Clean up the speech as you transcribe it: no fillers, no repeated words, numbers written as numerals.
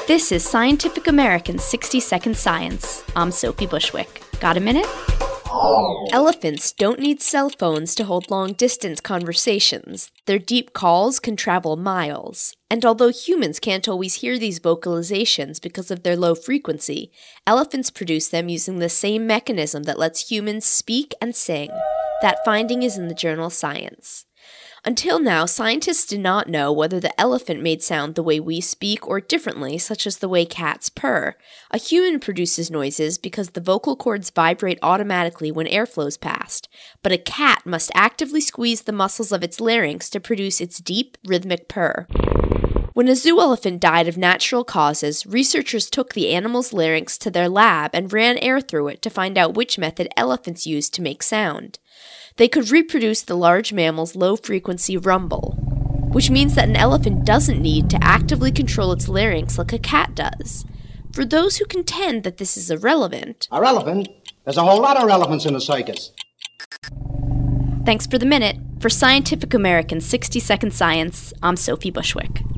This is Scientific American's 60-Second Science. I'm Sophie Bushwick. Got a minute? Elephants don't need cell phones to hold long-distance conversations. Their deep calls can travel miles. And although humans can't always hear these vocalizations because of their low frequency, elephants produce them using the same mechanism that lets humans speak and sing. That finding is in the journal Science. Until now, scientists did not know whether the elephant made sound the way we speak or differently, such as the way cats purr. A human produces noises because the vocal cords vibrate automatically when air flows past, but a cat must actively squeeze the muscles of its larynx to produce its deep, rhythmic purr. When a zoo elephant died of natural causes, researchers took the animal's larynx to their lab and ran air through it to find out which method elephants used to make sound. They could reproduce the large mammal's low-frequency rumble, which means that an elephant doesn't need to actively control its larynx like a cat does. For those who contend that this is irrelevant... Irrelevant? There's a whole lot of relevance in the circus. Thanks for the minute. For Scientific American's 60-Second Science, I'm Sophie Bushwick.